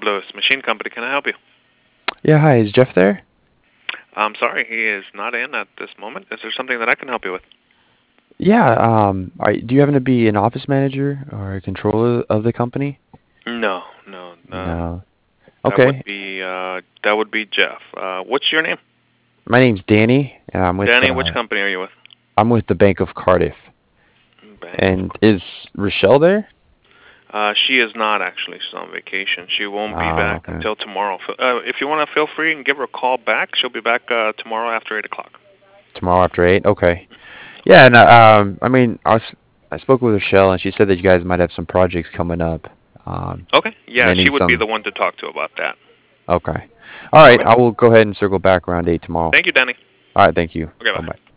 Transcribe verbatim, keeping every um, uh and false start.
Lewis Machine Company. Can I help you? Yeah, hi, is Jeff there? I'm sorry, he is not in at this moment. Is there something that I can help you with? Yeah, um, are, do you happen to be an office manager or a controller of the company? No, no. Um, No. that would Okay. be uh, that would be Jeff. Uh, what's your name? My name's Danny, and I'm with Danny. Which uh, company are you with? I'm with the Bank of Cardiff. Bank of. And is Rochelle there? Uh, she is not actually. She's on vacation. She won't be Oh, back okay. until tomorrow. Uh, if you want to, feel free and give her a call back. She'll be back uh, tomorrow after eight o'clock. Tomorrow after eight. Okay. Yeah, and uh, um, I mean, I was I spoke with Rochelle, and she said that you guys might have some projects coming up. Um, Okay. and Yeah, they she need would be some. the one to talk to about that. Okay. All right, Okay. I will go ahead and circle back around eight tomorrow. Thank you, Danny. All right, thank you. Okay, Bye bye. bye.